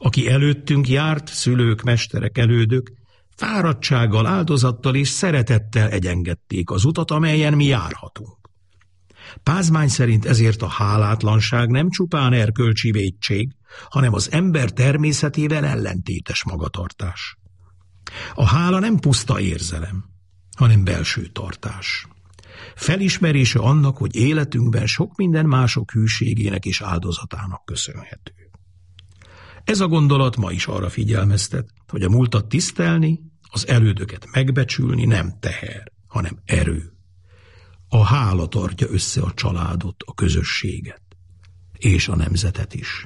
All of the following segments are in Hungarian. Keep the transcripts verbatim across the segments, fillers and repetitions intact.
Aki előttünk járt, szülők, mesterek, elődök, fáradtsággal, áldozattal és szeretettel egyengedték az utat, amelyen mi járhatunk. Pázmány szerint ezért a hálátlanság nem csupán erkölcsi vétség, hanem az ember természetével ellentétes magatartás. A hála nem puszta érzelem, hanem belső tartás. Felismerése annak, hogy életünkben sok minden mások hűségének és áldozatának köszönhető. Ez a gondolat ma is arra figyelmeztet, hogy a múltat tisztelni, az elődöket megbecsülni nem teher, hanem erő. A hála tartja össze a családot, a közösséget, és a nemzetet is.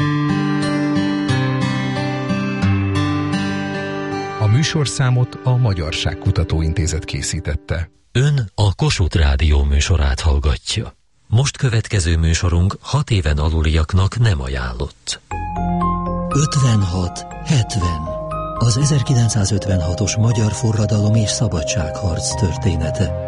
A műsorszámot a Magyarságkutató Intézet készítette. Ön a Kossuth Rádió műsorát hallgatja. Most következő műsorunk hat éven aluliaknak nem ajánlott. ötvenhat hetven. Az ezerkilencszázötvenhatos magyar forradalom és szabadságharc története.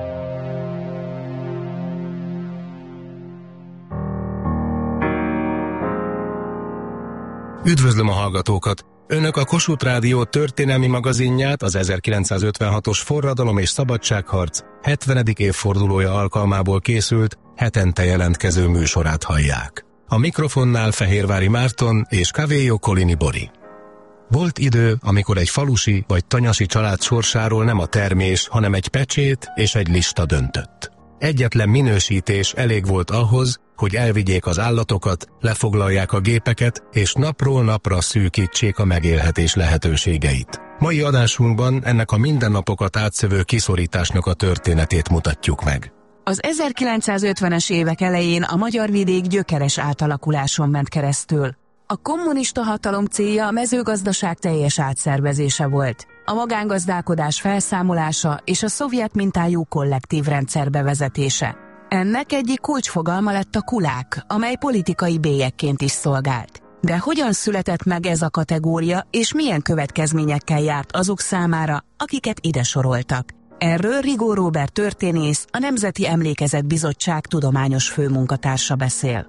Üdvözlöm a hallgatókat! Önök a Kossuth Rádió történelmi magazinját, az ezerkilencszázötvenhatos forradalom és szabadságharc hetvenedik évfordulója alkalmából készült, hetente jelentkező műsorát hallják. A mikrofonnál Fehérvári Márton és Kavélyó Kolini Bori. Volt idő, amikor egy falusi vagy tanyasi család sorsáról nem a termés, hanem egy pecsét és egy lista döntött. Egyetlen minősítés elég volt ahhoz, hogy elvigyék az állatokat, lefoglalják a gépeket, és napról napra szűkítsék a megélhetés lehetőségeit. Mai adásunkban ennek a mindennapokat átszövő kiszorításnak a történetét mutatjuk meg. Az ezerkilencszázötvenes évek elején a magyar vidék gyökeres átalakuláson ment keresztül. A kommunista hatalom célja a mezőgazdaság teljes átszervezése volt, a magángazdálkodás felszámolása és a szovjet mintájú kollektív rendszer bevezetése. Ennek egyik kulcsfogalma lett a kulák, amely politikai bélyegként is szolgált. De hogyan született meg ez a kategória, és milyen következményekkel járt azok számára, akiket ide soroltak? Erről Rigó Róbert történész, a Nemzeti Emlékezet Bizottság tudományos főmunkatársa beszél.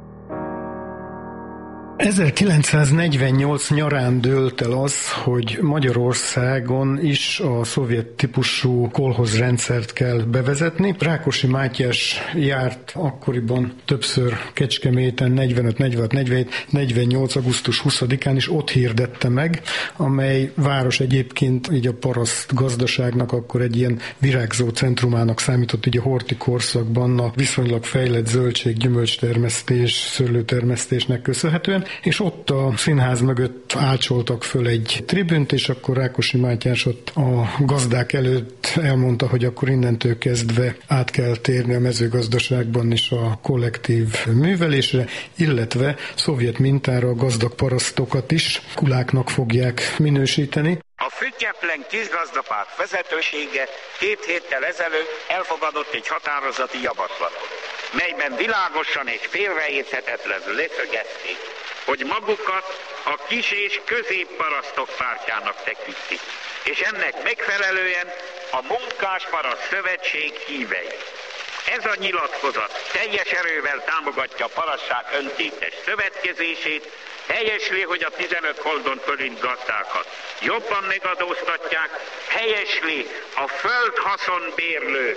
ezerkilencszáznegyvennyolc nyarán dőlt el az, hogy Magyarországon is a szovjet típusú kolhozrendszert kell bevezetni. Rákosi Mátyás járt akkoriban többször Kecskeméten negyvenöt, negyvenhat, negyvenhét, negyvennyolc. augusztus huszadikán is ott hirdette meg, amely város egyébként így a paraszt gazdaságnak akkor egy ilyen virágzó centrumának számított így a horti korszakban a viszonylag fejlett zöldség, gyümölcstermesztés, szőlőtermesztésnek köszönhetően, és ott a színház mögött ácsoltak föl egy tribünt, és akkor Rákosi Mátyás ott a gazdák előtt elmondta, hogy akkor innentől kezdve át kell térni a mezőgazdaságban is a kollektív művelésre, illetve szovjet mintára a gazdag parasztokat is kuláknak fogják minősíteni. A független kisgazdapárt vezetősége két héttel ezelőtt elfogadott egy határozati javaslatot, melyben világosan és félreérthetetlenül leszögezték, hogy magukat a kis és középparasztok pártjának tekintik, és ennek megfelelően a Munkásparaszt Szövetség hívei. Ez a nyilatkozat teljes erővel támogatja a parasztság önkéntes szövetkezését, helyesli, hogy a tizenöt holdon fölint gazdákat jobban megadóztatják, helyesli a földhaszonbérlő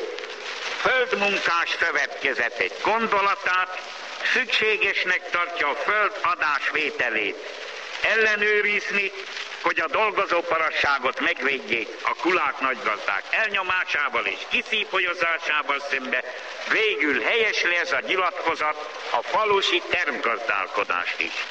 földmunkás szövetkezet egy gondolatát, szükségesnek tartja a föld adásvételét ellenőrizni, hogy a dolgozó parasságot megvédjék a kulák nagygazdák elnyomásával és kiszípolyozásával szembe, végül helyesli ez a nyilatkozat a falusi termgazdálkodást is.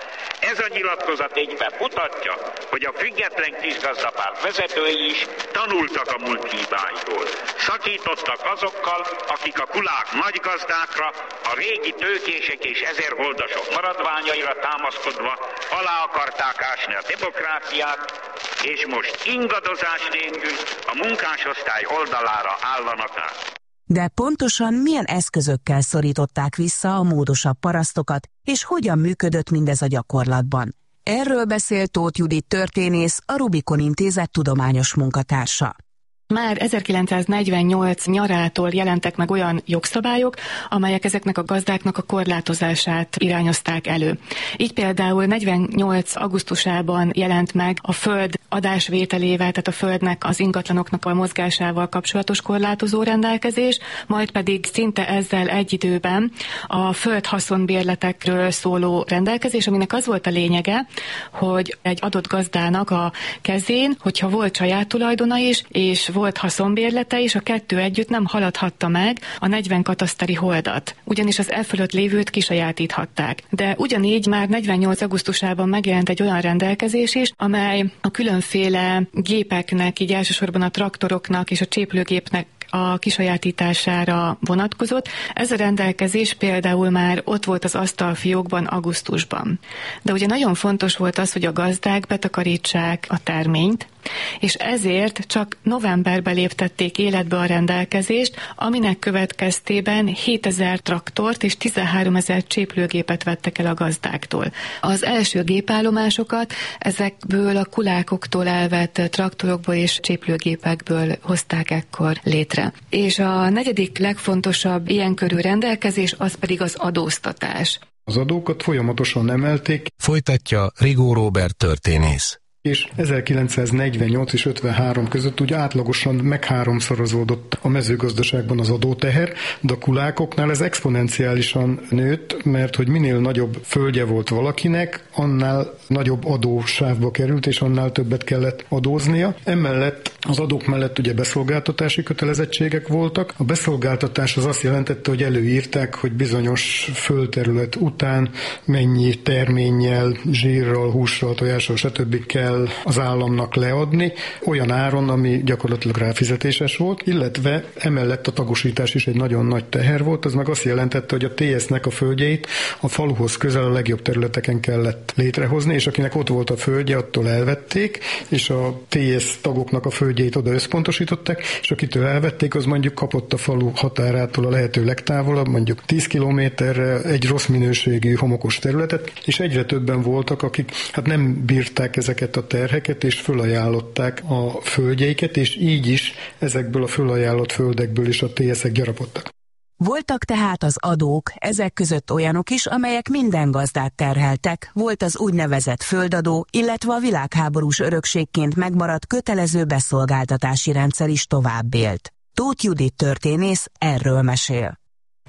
Ez a nyilatkozat egyben mutatja, hogy a független kisgazdapárt vezetői is tanultak a múlt hibáiból. Szakítottak azokkal, akik a kulák nagygazdákra, a régi tőkések és ezerholdasok maradványaira támaszkodva alá akarták ásni a demokráciát, és most ingadozás nélkül a munkásosztály oldalára állanak át. De pontosan milyen eszközökkel szorították vissza a módosabb parasztokat, és hogyan működött mindez a gyakorlatban? Erről beszél Tóth Judit történész, a Rubikon Intézet tudományos munkatársa. Már ezerkilencszáznegyvennyolc nyarától jelentek meg olyan jogszabályok, amelyek ezeknek a gazdáknak a korlátozását irányozták elő. Így például negyvennyolc augusztusában jelent meg a föld adásvételével, tehát a földnek, az ingatlanoknak a mozgásával kapcsolatos korlátozó rendelkezés, majd pedig szinte ezzel egy időben a földhaszonbérletekről szóló rendelkezés, aminek az volt a lényege, hogy egy adott gazdának a kezén, hogyha volt saját tulajdona is, és volt haszonbérlete is, a kettő együtt nem haladhatta meg a negyven kataszteri holdat, ugyanis az e fölött lévőt kisajátíthatták. De ugyanígy már negyvennyolc augusztusában megjelent egy olyan rendelkezés is, amely a különféle gépeknek, így elsősorban a traktoroknak és a cséplőgépnek a kisajátítására vonatkozott. Ez a rendelkezés például már ott volt az asztalfiókban augusztusban. De ugye nagyon fontos volt az, hogy a gazdák betakarítsák a terményt, és ezért csak novemberben léptették életbe a rendelkezést, aminek következtében hétezer traktort és tizenháromezer cséplőgépet vettek el a gazdáktól. Az első gépállomásokat ezekből a kulákoktól elvett traktorokból és cséplőgépekből hozták ekkor létre. És a negyedik legfontosabb ilyen körű rendelkezés az pedig az adóztatás. Az adókat folyamatosan emelték. Folytatja Rigó Róbert történész. És ezerkilencszáznegyvennyolc és ötvenhárom között ugye átlagosan megháromszorozódott a mezőgazdaságban az adóteher, de a kulákoknál ez exponenciálisan nőtt, mert hogy minél nagyobb földje volt valakinek, annál nagyobb adósávba került, és annál többet kellett adóznia. Emellett az adók mellett ugye beszolgáltatási kötelezettségek voltak. A beszolgáltatás az azt jelentette, hogy előírták, hogy bizonyos földterület után mennyi terménnyel, zsírral, hússal, tojással, stb. Kell az államnak leadni, olyan áron, ami gyakorlatilag ráfizetéses volt, illetve emellett a tagosítás is egy nagyon nagy teher volt, az meg azt jelentette, hogy a té es-nek a földjeit a faluhoz közel a legjobb területeken kellett létrehozni, és akinek ott volt a földje, attól elvették, és a té es tagoknak a földjeit oda összpontosították, és akitől elvették, az mondjuk kapott a falu határától a lehető legtávolabb, mondjuk tíz kilométerre egy rossz minőségű homokos területet, és egyre többen voltak, akik hát nem bírták ezeket a terheket, és fölajánlották a földjeiket, és így is ezekből a fölajánlott földekből is a té es-ek gyarapodtak. Voltak tehát az adók, ezek között olyanok is, amelyek minden gazdát terheltek, volt az úgynevezett földadó, illetve a világháborús örökségként megmaradt kötelező beszolgáltatási rendszer is tovább élt. Tóth Judit történész erről mesél.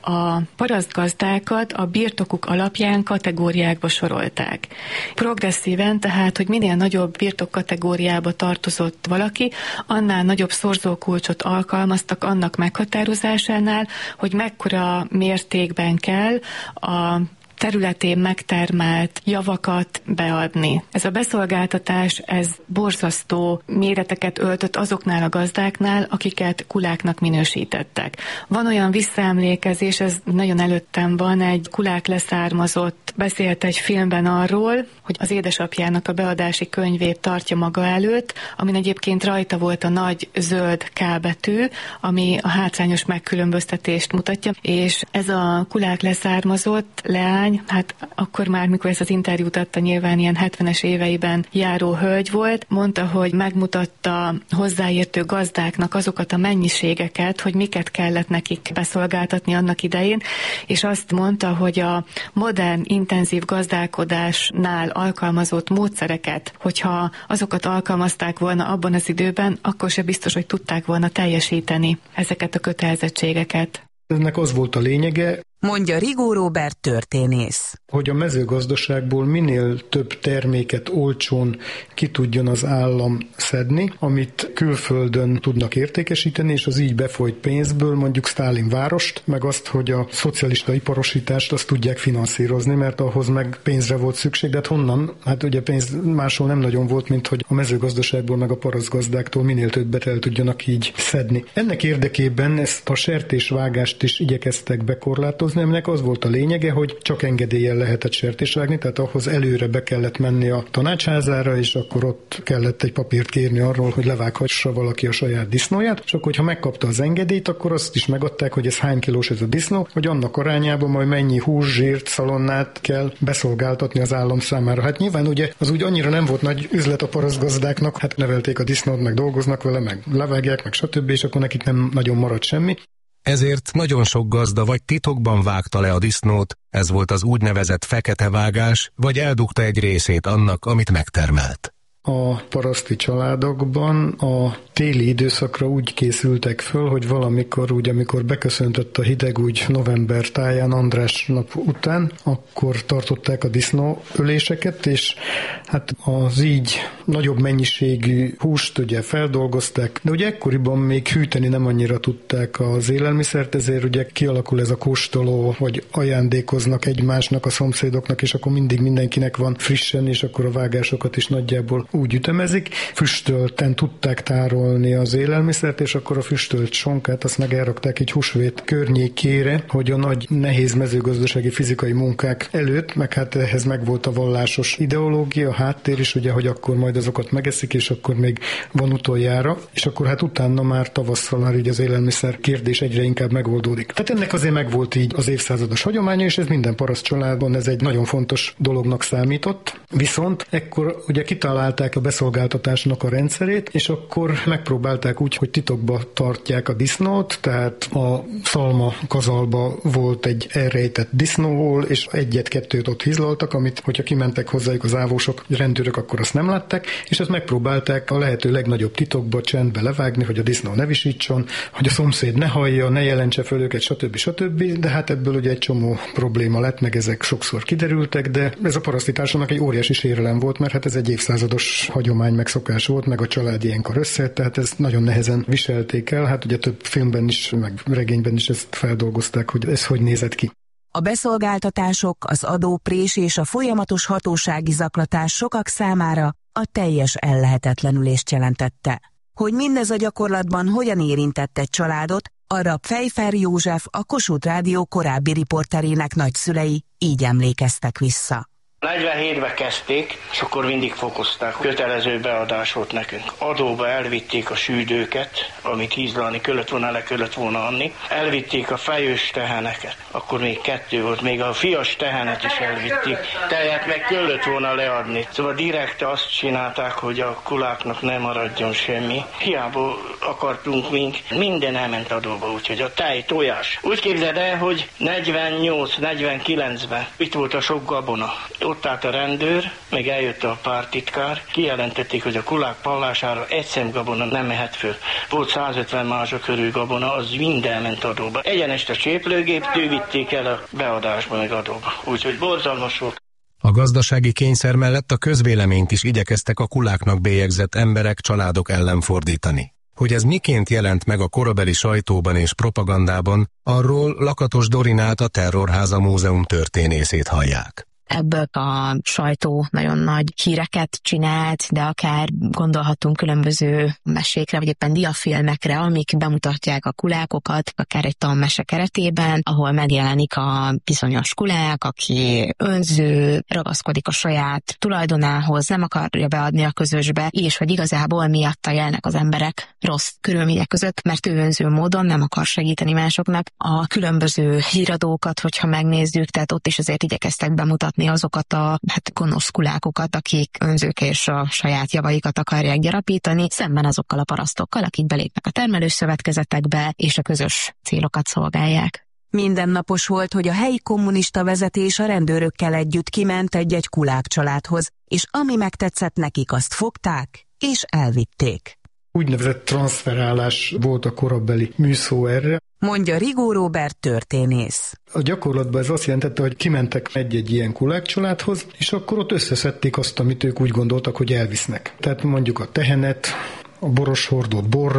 A parasztgazdákat a birtokuk alapján kategóriákba sorolták. Progresszíven, tehát, hogy minél nagyobb birtok kategóriába tartozott valaki, annál nagyobb szorzókulcsot alkalmaztak annak meghatározásánál, hogy mekkora mértékben kell a területén megtermelt javakat beadni. Ez a beszolgáltatás, ez borzasztó méreteket öltött azoknál a gazdáknál, akiket kuláknak minősítettek. Van olyan visszaemlékezés, ez nagyon előttem van, egy kulák leszármazott beszélt egy filmben arról, hogy az édesapjának a beadási könyvét tartja maga előtt, amin egyébként rajta volt a nagy zöld K betű, ami a hátrányos megkülönböztetést mutatja, és ez a kulák leszármazott leány, hát akkor már, mikor ezt az interjút adta, nyilván ilyen hetvenes éveiben járó hölgy volt, mondta, hogy megmutatta hozzáértő gazdáknak azokat a mennyiségeket, hogy miket kellett nekik beszolgáltatni annak idején, és azt mondta, hogy a modern, intenzív gazdálkodásnál alkalmazott módszereket, hogyha azokat alkalmazták volna abban az időben, akkor se biztos, hogy tudták volna teljesíteni ezeket a kötelezettségeket. Ennek az volt a lényege, mondja Rigó Róbert történész, hogy a mezőgazdaságból minél több terméket olcsón ki tudjon az állam szedni, amit külföldön tudnak értékesíteni, és az így befolyt pénzből mondjuk Sztálin várost, meg azt, hogy a szocialista iparosítást azt tudják finanszírozni, mert ahhoz meg pénzre volt szükség, de hát honnan? Hát ugye pénz máshol nem nagyon volt, mint hogy a mezőgazdaságból meg a parasztgazdáktól minél többet el tudjanak így szedni. Ennek érdekében ezt a sertésvágást is igyekeztek bekorlátozni, korlátozni, aminek az volt a lényege, hogy csak engedéllyel lehetett sertést vágni, tehát ahhoz előre be kellett menni a tanácsházára, és akkor ott kellett egy papírt kérni arról, hogy levághassa valaki a saját disznóját, és akkor, hogyha megkapta az engedélyt, akkor azt is megadták, hogy ez hány kilós ez a disznó, hogy annak arányában majd mennyi hús, zsírt, szalonnát kell beszolgáltatni az állam számára. Hát nyilván ugye az úgy annyira nem volt nagy üzlet a parasztgazdáknak, hát nevelték a disznót, meg dolgoznak vele, meg levágják, meg stb., és akkor nekik nem nagyon maradt semmi. Ezért nagyon sok gazda vagy titokban vágta le a disznót, ez volt az úgynevezett fekete vágás, vagy eldugta egy részét annak, amit megtermelt. A paraszti családokban a téli időszakra úgy készültek föl, hogy valamikor, úgy, amikor beköszöntött a hideg, úgy november táján, András nap után, akkor tartották a disznóöléseket, és hát az így nagyobb mennyiségű húst ugye feldolgozták, de ugye ekkoriban még hűteni nem annyira tudták az élelmiszert, ezért ugye kialakul ez a kóstoló, vagy ajándékoznak egymásnak, a szomszédoknak, és akkor mindig mindenkinek van frissen, és akkor a vágásokat is nagyjából úgy ütemezik. Füstölten tudták tárolni az élelmiszert, és akkor a füstölt sonkát azt meg elrakták egy húsvét környékére, hogy a nagy nehéz mezőgazdasági fizikai munkák előtt, meg hát ehhez megvolt a vallásos ideológia, a háttér is, ugye, hogy akkor majd azokat megeszik, és akkor még van utoljára, és akkor hát utána már tavasszal már így az élelmiszer kérdés egyre inkább megoldódik. Tehát ennek azért megvolt így az évszázados hagyománya, és ez minden paraszt családban ez egy nagyon fontos dolognak számított. Viszont ekkor ugye kitalálták a beszolgáltatásnak a rendszerét, és akkor megpróbálták úgy, hogy titokba tartják a disznót, tehát a szalma kazalba volt egy elrejtett disznóhol, és egyet-kettőt ott hizlaltak, amit, hogyha kimentek hozzájuk az ávósok, rendőrök, akkor azt nem látták, és ezt megpróbálták a lehető legnagyobb titokba, csendbe levágni, hogy a disznó ne visítson, hogy a szomszéd ne hallja, ne jelentse föl őket, stb. stb. De hát ebből ugye egy csomó probléma lett, meg ezek sokszor kiderültek, de ez a paraszti társadalomnak egy óriási sérelem volt, mert hát ez egy évszázados hagyomány, meg szokás volt, meg a család ilyenkor össze, tehát ez nagyon nehezen viselték el, hát ugye több filmben is, meg regényben is ezt feldolgozták, hogy ez hogy nézett ki. A beszolgáltatások, az adóprés és a folyamatos hatósági zaklatás sokak számára a teljes ellehetetlenülést jelentette. Hogy mindez a gyakorlatban hogyan érintett egy családot, arra Pfeiffer József, a Kossuth Rádió korábbi riporterének nagyszülei így emlékeztek vissza. negyvenhétben kezdték, és akkor mindig fokozták. Kötelező beadás volt nekünk. Adóba elvitték a sűdőket, amit hízlalni kellett volna, le kellett volna adni. Elvitték a fejős teheneket. Akkor még kettő volt, még a fias tehenet is elvitték. Tejet meg kellett volna leadni. Szóval direkt azt csinálták, hogy a kuláknak nem maradjon semmi. Hiába akartunk mink, minden elment adóba, úgyhogy a tej, tojás. Úgy képzeld el, hogy negyvennyolc negyvenkilencben itt volt a sok gabona. Ott állt a rendőr, meg eljött a pártitkár, kijelentették, hogy a kulák pallására egy szem gabona nem mehet föl. Volt százötven mázsa körül gabona, az minden ment adóba. Egyenest a cséplőgéptől vitték el a beadásba, meg adóba. Úgyhogy borzalmas volt. A gazdasági kényszer mellett a közvéleményt is igyekeztek a kuláknak bélyegzett emberek, családok ellen fordítani. Hogy ez miként jelent meg a korabeli sajtóban és propagandában, arról Lakatos Dorinát, a Terrorháza Múzeum történészét hallják. Ebből a sajtó nagyon nagy híreket csinált, de akár gondolhatunk különböző mesékre, vagy éppen diafilmekre, amik bemutatják a kulákokat, akár egy tanmese keretében, ahol megjelenik a bizonyos kulák, aki önző, ragaszkodik a saját tulajdonához, nem akarja beadni a közösbe, és hogy igazából miatta élnek az emberek rossz körülmények között, mert ő önző módon nem akar segíteni másoknak. A különböző híradókat, hogyha megnézzük, tehát ott is azért igyekeztek bemutatni azokat a hát, gonosz kulákokat, akik önzők és a saját javaikat akarják gyarapítani, szemben azokkal a parasztokkal, akik belépnek a termelőszövetkezetekbe és a közös célokat szolgálják. Mindennapos volt, hogy a helyi kommunista vezetés a rendőrökkel együtt kiment egy-egy kulák családhoz, és ami megtetszett nekik, azt fogták és elvitték. Úgynevezett transferálás volt a korabeli műszó erre. Mondja Rigó Róbert történész. A gyakorlatban ez azt jelentette, hogy kimentek egy-egy ilyen kulák családhoz, és akkor ott összeszedték azt, amit ők úgy gondoltak, hogy elvisznek. Tehát mondjuk a tehenet, a boros hordót borral,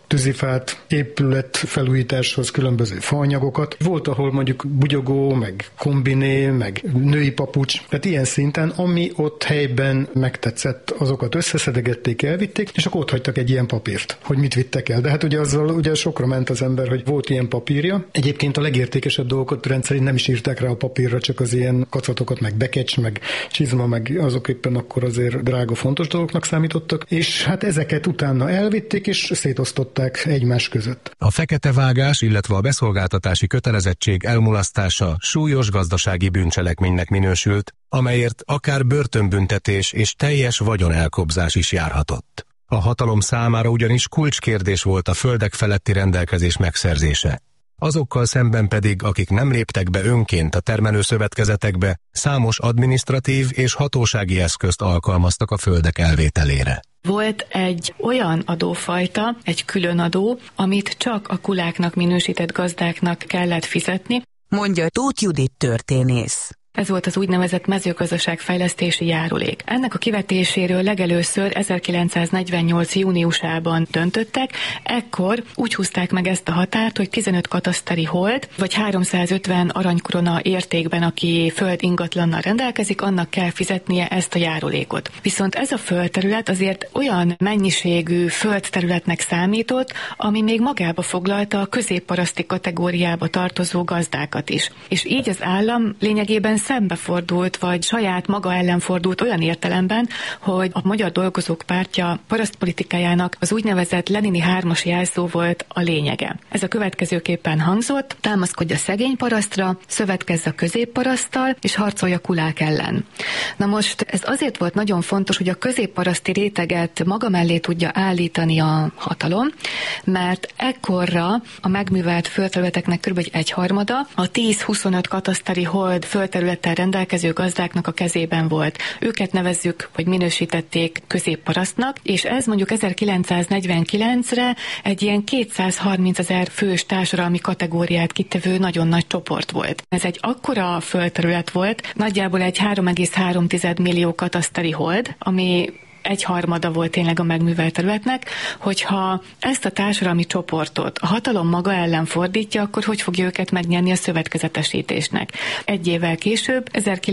tűzifát, épület felújításhoz különböző faanyagokat. Volt, ahol mondjuk bugyogó, meg kombiné, meg női papucs, tehát ilyen szinten, ami ott helyben megtetszett, azokat összeszedegették, elvitték, és akkor ott hagytak egy ilyen papírt, hogy mit vittek el. De hát ugye azzal ugye sokra ment az ember, hogy volt ilyen papírja. Egyébként a legértékesebb dolgokat rendszerint nem is írták rá a papírra, csak az ilyen kacatokat, meg bekecs, meg csizma, meg azok éppen akkor azért drága, fontos dolgoknak számítottak, és hát ezeket utána elvitték, és szétosztották egymás között. A fekete vágás, illetve a beszolgáltatási kötelezettség elmulasztása súlyos gazdasági bűncselekménynek minősült, amelyért akár börtönbüntetés és teljes vagyonelkobzás is járhatott. A hatalom számára ugyanis kulcskérdés volt a földek feletti rendelkezés megszerzése. Azokkal szemben pedig, akik nem léptek be önként a termelőszövetkezetekbe, számos adminisztratív és hatósági eszközt alkalmaztak a földek elvételére. Volt egy olyan adófajta, egy külön adó, amit csak a kuláknak minősített gazdáknak kellett fizetni, mondja Tóth Judit történész. Ez volt az úgynevezett mezőgazdaságfejlesztési járulék. Ennek a kivetéséről legelőször ezerkilencszáznegyvennyolc júniusában döntöttek, ekkor úgy húzták meg ezt a határt, hogy tizenöt kataszteri hold, vagy háromszázötven aranykorona értékben, aki föld ingatlannal rendelkezik, annak kell fizetnie ezt a járulékot. Viszont ez a földterület azért olyan mennyiségű földterületnek számított, ami még magába foglalta a középparaszti kategóriába tartozó gazdákat is. És így az állam lényegében szembefordult, vagy saját maga ellen fordult olyan értelemben, hogy a Magyar Dolgozók Pártja parasztpolitikájának az úgynevezett lenini hármas jelszó volt a lényege. Ez a következőképpen hangzott: támaszkodj a szegény parasztra, szövetkezz a középparaszttal, és harcolj a kulák ellen. Na most ez azért volt nagyon fontos, hogy a középparaszti réteget maga mellé tudja állítani a hatalom, mert ekkorra a megművelt földterületeknek kb. Egyharmada a tíz-huszonöt kataszteri hold földterülettel rendelkező gazdáknak a kezében volt. Őket nevezzük, vagy minősítették középparasztnak, és ez mondjuk ezerkilencszáznegyvenkilencre egy ilyen kétszázharmincezer fős társadalmi kategóriát kitevő nagyon nagy csoport volt. Ez egy akkora földterület volt, nagyjából egy három egész három millió kataszteri hold, ami egyharmada volt tényleg a megművelt területnek, hogyha ezt a társadalmi csoportot a hatalom maga ellen fordítja, akkor hogy fogja őket megnyerni a szövetkezetesítésnek? Egy évvel később,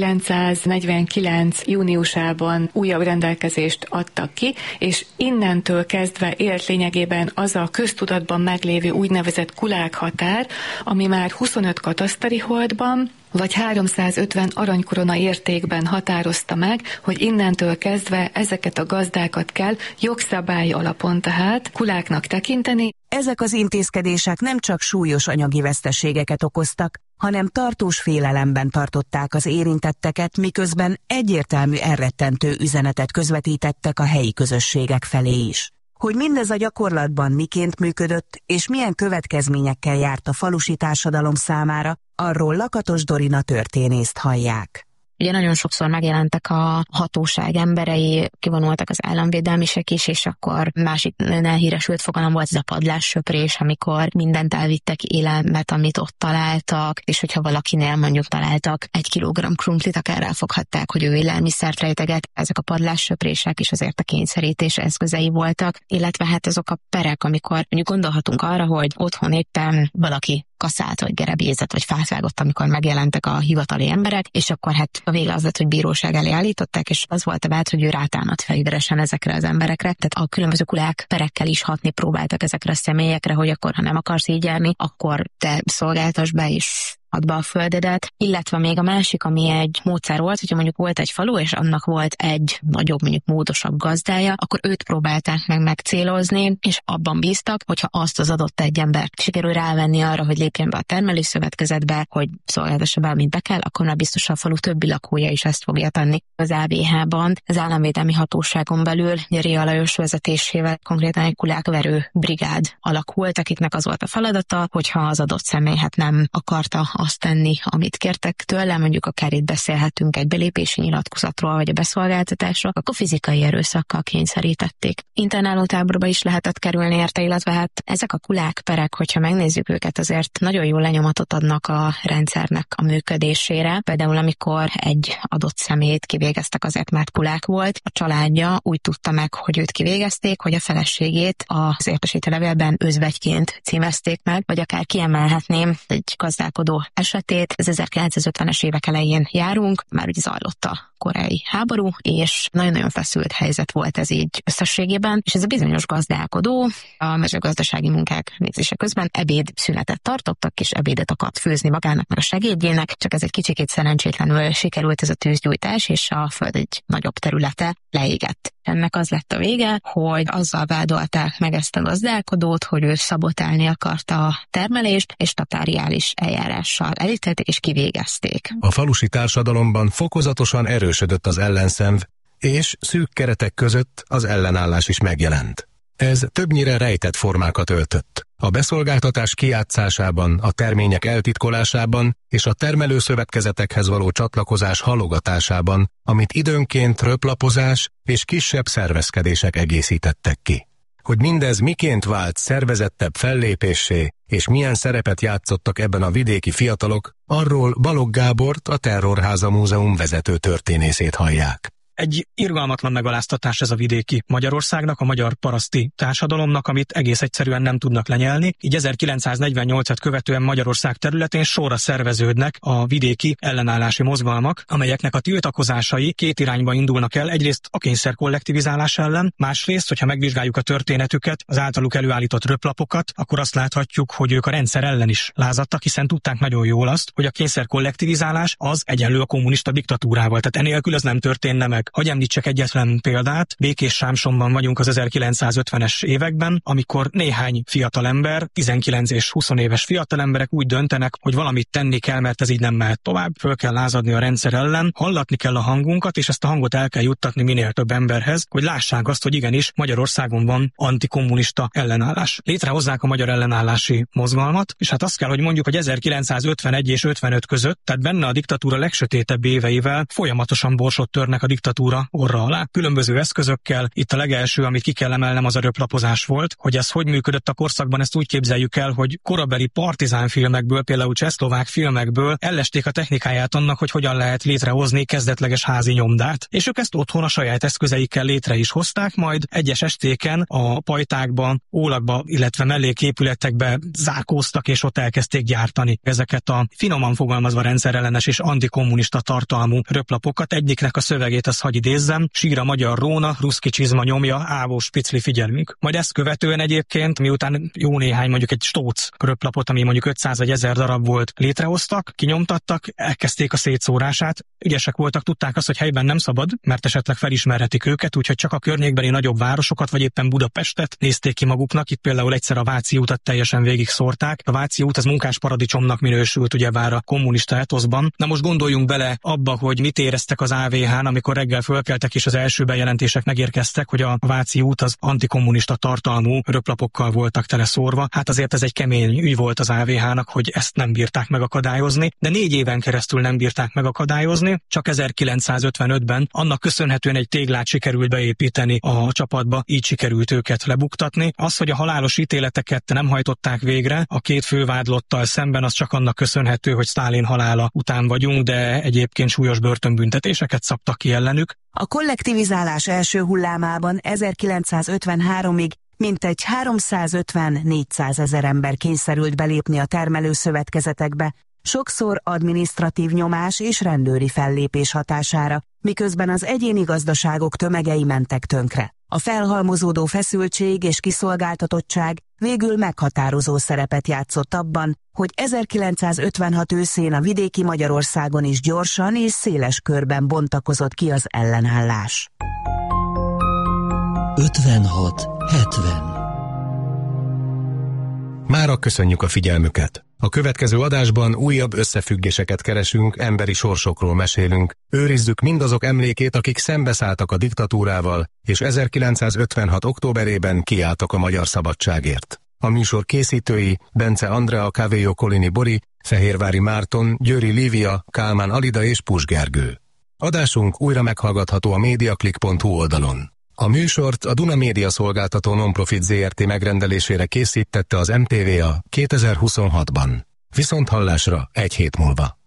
ezerkilencszáznegyvenkilenc júniusában újabb rendelkezést adtak ki, és innentől kezdve élt lényegében az a köztudatban meglévő úgynevezett kulák határ, ami már huszonöt kataszteri holdban, vagy háromszázötven aranykorona értékben határozta meg, hogy innentől kezdve ezeket a gazdákat kell jogszabály alapon tehát kuláknak tekinteni. Ezek az intézkedések nem csak súlyos anyagi veszteségeket okoztak, hanem tartós félelemben tartották az érintetteket, miközben egyértelmű elrettentő üzenetet közvetítettek a helyi közösségek felé is. Hogy mindez a gyakorlatban miként működött, és milyen következményekkel járt a falusi társadalom számára, arról Lakatos Dorina történészt hallják. Ugye nagyon sokszor megjelentek a hatóság emberei, kivonultak az államvédelmisek is, és akkor másik elhíresült fogalom volt ez a padlássöprés, amikor mindent elvittek, élelmet, amit ott találtak, és hogyha valakinél mondjuk találtak egy kilogramm krumplit, akár elfoghatták, hogy ő élelmiszert rejteget. Ezek a padlássöprések is azért a kényszerítés eszközei voltak, illetve hát azok a perek, amikor mondjuk gondolhatunk arra, hogy otthon éppen valaki kaszált, vagy gerebézett, vagy fát vágott, amikor megjelentek a hivatali emberek, és akkor hát a vége az lett, hogy bíróság elé állították, és az volt a vád, hogy ő rátámadt fegyveresen ezekre az emberekre. Tehát a különböző kulák perekkel is hatni próbáltak ezekre a személyekre, hogy akkor, ha nem akarsz így járni, akkor te szolgáltass be, és add be a földedet, illetve még a másik, ami egy módszer volt, hogyha mondjuk volt egy falu, és annak volt egy nagyobb, mondjuk módosabb gazdája, akkor őt próbálták meg megcélozni, és abban bíztak, hogyha azt az adott egy embert sikerül rávenni arra, hogy lépjen be a termelőszövetkezetbe, hogy szolgáltassa be, amit be kell, akkor már biztos a falu többi lakója is ezt fogja tenni. Az á bé há-ban, az államvédelmi hatóságon belül, Réa Lajos vezetésével konkrétan egy kulákverő brigád alakult, akiknek az volt a feladata, hogyha az adott személy hát nem akarta azt tenni, amit kértek tőle, mondjuk akár itt beszélhetünk egy belépési nyilatkozatról, vagy a beszolgáltatásról, akkor fizikai erőszakkal kényszerítették. Internálótáborba is lehetett kerülni érte, illetve hát ezek a kulák, perek, hogyha megnézzük őket, azért nagyon jó lenyomatot adnak a rendszernek a működésére. Például amikor egy adott személyt kivégeztek azért, mert kulák volt, a családja úgy tudta meg, hogy őt kivégezték, hogy a feleségét az értesítő levélben özvegyként címezték meg, vagy akár kiemelhetném egy gazdálkodó esetét. Az ezerkilencszázötvenes évek elején járunk, már ugye zajlott a koreai háború, és nagyon-nagyon feszült helyzet volt ez így összességében, és ez a bizonyos gazdálkodó a mezőgazdasági munkák végzése közben ebéd szünetet tartottak, és ebédet akart főzni magának, meg a segédjének, csak ez egy kicsikét szerencsétlenül sikerült ez a tűzgyújtás, és a föld egy nagyobb területe leégett. Ennek az lett a vége, hogy azzal vádolták meg ezt a gazdálkodót, hogy ő szabotálni akarta a termelést, és tatáriális eljárással elítélték és kivégezték. A falusi társadalomban fokozatosan erősödött az ellenszenv, és szűk keretek között az ellenállás is megjelent. Ez többnyire rejtett formákat öltött. A beszolgáltatás kijátszásában, a termények eltitkolásában és a termelőszövetkezetekhez való csatlakozás halogatásában, amit időnként röplapozás és kisebb szervezkedések egészítettek ki. Hogy mindez miként vált szervezettebb fellépéssé, és milyen szerepet játszottak ebben a vidéki fiatalok, arról Balogh Gábort, a Terrorháza Múzeum vezető történészét hallják. Egy irgalmatlan megaláztatás ez a vidéki Magyarországnak, a magyar paraszti társadalomnak, amit egész egyszerűen nem tudnak lenyelni. Így ezerkilencszáznegyvennyolcat követően Magyarország területén sorra szerveződnek a vidéki ellenállási mozgalmak, amelyeknek a tiltakozásai két irányba indulnak el. Egyrészt a kényszer kollektivizálás ellen, másrészt, hogyha megvizsgáljuk a történetüket, az általuk előállított röplapokat, akkor azt láthatjuk, hogy ők a rendszer ellen is lázadtak, hiszen tudták nagyon jól azt, hogy a kényszer kollektivizálás az egyenlő a kommunista diktatúrával. Tehát enélkül ez nem történne meg. Hogy említsek egyetlen példát, Békés Sámsonban vagyunk az ezerkilencszázötvenes években, amikor néhány fiatalember, tizenkilenc és húsz éves fiatalemberek úgy döntenek, hogy valamit tenni kell, mert ez így nem mehet tovább, föl kell lázadni a rendszer ellen, hallatni kell a hangunkat, és ezt a hangot el kell juttatni minél több emberhez, hogy lássák azt, hogy igenis Magyarországon van antikommunista ellenállás. Létrehozzák a magyar ellenállási mozgalmat, és hát azt kell, hogy mondjuk, hogy ezerkilencszázötvenegy és ötvenöt között, tehát benne a diktatúra legsötétebb éveivel folyamatosan borsot törnek a diktatúra orra alá, különböző eszközökkel. Itt a legelső, amit ki kell emelnem, az a röplapozás volt. Hogy ez hogy működött a korszakban, ezt úgy képzeljük el, hogy korabeli partizán filmekből, például csehszlovák filmekből ellesték a technikáját annak, hogy hogyan lehet létrehozni kezdetleges házi nyomdát. És ők ezt otthon a saját eszközeikkel létre is hozták, majd egyes estéken a pajtákban, ólakba, illetve melléképületekbe zárkóztak, és ott elkezdték gyártani ezeket a finoman fogalmazva rendszerellenes és antikommunista tartalmú röplapokat. Egyiknek a szövegét az hagy idézzem, sír a magyar róna, ruszki csizma nyomja, ávós picli figyelünk. Majd ezt követően egyébként, miután jó néhány, mondjuk egy stóc röplapot, ami mondjuk ötszáz vagy ezer darab volt, létrehoztak, kinyomtattak, elkezdték a szétszórását. Ügyesek voltak, tudták azt, hogy helyben nem szabad, mert esetleg felismerhetik őket, úgyhogy csak a környékbeli nagyobb városokat, vagy éppen Budapestet nézték ki maguknak. Itt például egyszer a Váci utat teljesen végig szórták. A Váci út az munkásparadicsomnak minősült ugyebár a kommunista etoszban. Na most gondoljunk bele abba, hogy mit éreztek az á vé hán, amikor reggel fölkeltek és az első bejelentések megérkeztek, hogy a Váci út az antikommunista tartalmú röplapokkal voltak teleszórva. Hát azért ez egy kemény ügy volt az á vé hának, hogy ezt nem bírták megakadályozni, de négy éven keresztül nem bírták megakadályozni. Csak ezerkilencszázötvenötben annak köszönhetően egy téglát sikerült beépíteni a csapatba, így sikerült őket lebuktatni. Az, hogy a halálos ítéleteket nem hajtották végre a két fővádlottal szemben, az csak annak köszönhető, hogy Sztálin halála után vagyunk, de egyébként súlyos börtönbüntetéseket szabtak ki ellenük. A kollektivizálás első hullámában ezerkilencszázötvenháromig mintegy háromszázötven-négyszáz ezer ember kényszerült belépni a termelőszövetkezetekbe, sokszor adminisztratív nyomás és rendőri fellépés hatására, miközben az egyéni gazdaságok tömegei mentek tönkre. A felhalmozódó feszültség és kiszolgáltatottság végül meghatározó szerepet játszott abban, hogy ezerkilencszázötvenhat őszén a vidéki Magyarországon is gyorsan és széles körben bontakozott ki az ellenállás. ötvenhat hetven Mára köszönjük a figyelmüket! A következő adásban újabb összefüggéseket keresünk, emberi sorsokról mesélünk, őrizzük mindazok emlékét, akik szembeszálltak a diktatúrával, és ezerkilencszázötvenhat októberében kiálltak a magyar szabadságért. A műsor készítői Bence Andrea, Cavello Colini Bori, Fehérvári Márton, Győri Lívia, Kálmán Alida és Pus Gergő. Adásunk újra meghallgatható a mediaclick pont hu oldalon. A műsort a Duna Média Szolgáltató Nonprofit zé er té megrendelésére készítette az em té vé á kétezer-huszonhatban. Viszonthallásra egy hét múlva.